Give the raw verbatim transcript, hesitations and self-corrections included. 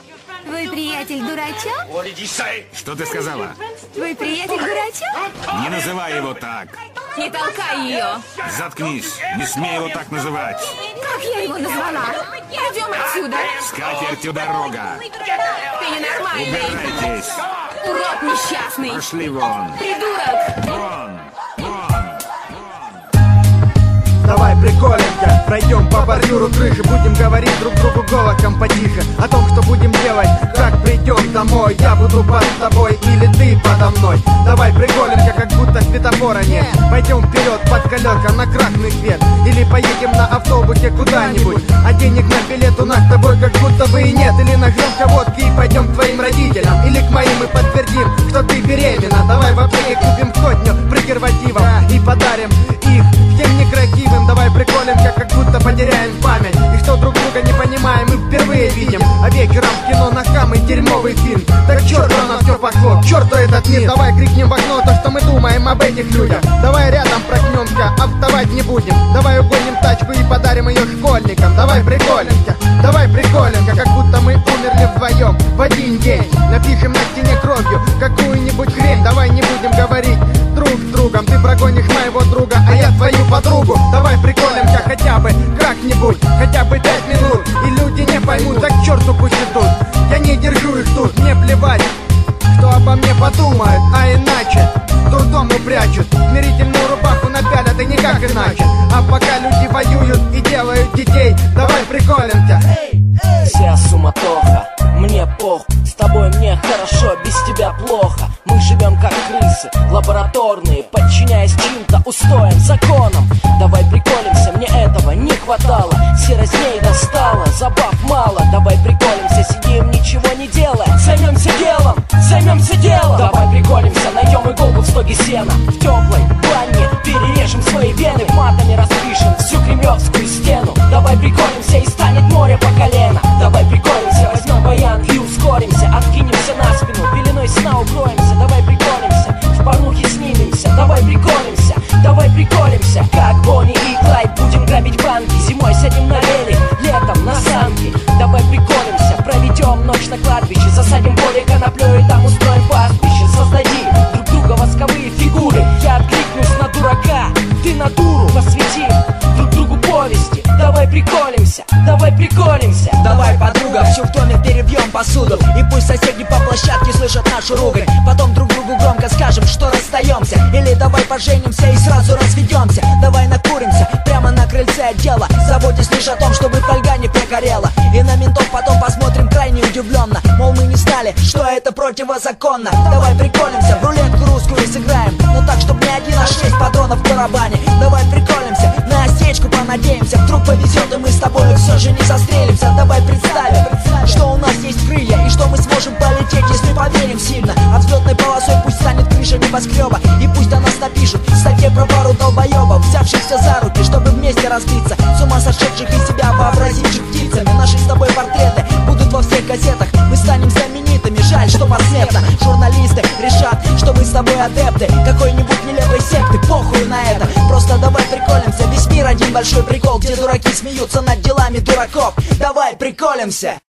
Твой приятель дурачок? Что ты сказала? Твой приятель дурачок? Не называй его так. Не толкай ее. Заткнись. Не смей его так называть. Как я его назвала? Идем отсюда. Скатертью дорога. Ты ненормальный. Убирайтесь. Урод несчастный. Пошли вон. Придурок. Вон. Вон. Давай приколенько, пройдем по бордюру крыши. Будем говорить друг другу голосом потише о том, что будем делать, как придем домой. Я буду под тобой или ты подо мной. Давай приколенько, как будто светофора нет. Пойдем вперед под колеса на красный свет. Или поедем на автобусе куда-нибудь, а денег на билет у нас с тобой как будто бы и нет. Или нажмем водки и пойдем к твоим родителям, или к моим и подтвердим, что ты беременна. Давай в аптеке купим сотню презервативов и подарим их всем некрасивым. Давай приколенько, как будто потеряем память, и что друг друга не понимаем, мы впервые видим. А вечером в кино на самый дерьмовый фильм. Так черт, на все пошло, к черту этот мир. Давай крикнем в окно то, что мы думаем об этих людях. Давай рядом проснемся, а вставать не будем. Давай угоним тачку и подарим ее школьникам. Давай приколенько, давай приколенько, как будто мы умерли вдвоем в один день. Напишем на стене кровью какую-нибудь хрень. Давай не будем говорить друг с другом. Ты прогонишь моего друга, а я твою подругу. Давай приколемся хотя бы как-нибудь, хотя бы пять минут, и люди не поймут, так к черту пусть идут. Я не держу их тут, мне плевать, что обо мне подумают, а иначе дурдом упрячут, смирительную рубаху напялят и никак иначе. А пока люди воюют и делают детей, давай приколемся. Вся суматоха, мне пох, с тобой мне хорошо, без тебя плохо. Мы живем как крысы, лабораторные, подчиняясь чьим-то устоям, законам. Давай приколемся, мне этого не хватало. Серость дней достала, забав мало. Давай приколемся, сидим, ничего не делая. Займемся делом, займемся делом. Давай приколемся, найдем иголку в стоге сена. В теплой бане перережем свои вены, матами распишем всю кремлевскую стену. Давай приколемся, и станет море по колено. Давай приколемся, возьмем баян и ускоримся. Откинемся на спину, пеленой сна укроемся. Давай приколемся, в порнухе снимемся. Давай приколемся, давай приколемся, как Бонни и Клайд. Будем грабить банки, зимой сядем на велик, летом на санки. Давай приколемся, проведем ночь на кладбище. Засадим поле коноплей и там устроим пастбище. Создади друг друга восковые фигуры. Я откликнусь на дурака, ты на дуру. Посвятим друг другу повести. Давай приколемся, давай приколемся. Давай, подруга, всю в доме перебьем посуду, и пусть соседи по площадке слышат нашу ругань. Потом друг другу громко скажем, что расстаемся. Или давай поженимся и сразу разведемся. Давай накуримся прямо на крыльце отдела, заботясь лишь о том, чтобы фольга не прогорела. И на ментов потом посмотрим крайне удивленно, мол, мы не знали, что это противозаконно. Давай приколемся, в рулетку русскую сыграем, но так, чтоб не один, а шесть патронов в барабане. Давай приколемся, на осечку понадеемся, вдруг повезет и мы с тобой все же не застрелимся. Давай представим, что у нас есть крылья, и что мы сможем полететь, если поверим сильно. А взлетной полосой пусть станет крыша небоскреба, и пусть о нас напишут в статье про пару долбоебов, взявшихся за руки, чтобы вместе разбиться, с ума сошедших из себя вообразивших птицами. Наши с тобой портреты будут во всех газетах, мы станем знаменитыми, жаль, что посмертно. Журналисты решат, что мы с тобой адепты какой-нибудь нелепой секты, похуй на это. Просто давай приколемся, весь мир один большой прикол, где дураки смеются над делами дураков. Давай приколемся.